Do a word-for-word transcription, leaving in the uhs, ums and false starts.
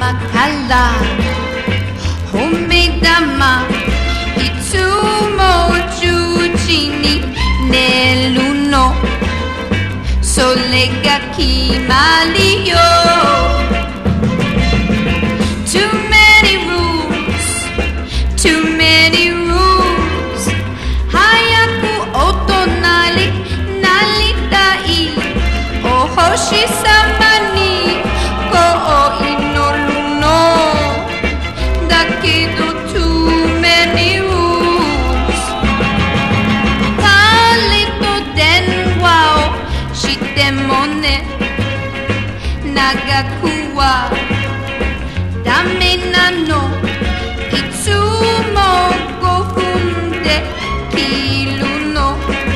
から褒め玉いつもじゅうじに寝るのそれが決まりよ Too many rules Too many rules 早く大人になりたいお星様にこう祈るのだけど Too many rules 彼と電話をしてもね長くはダメなの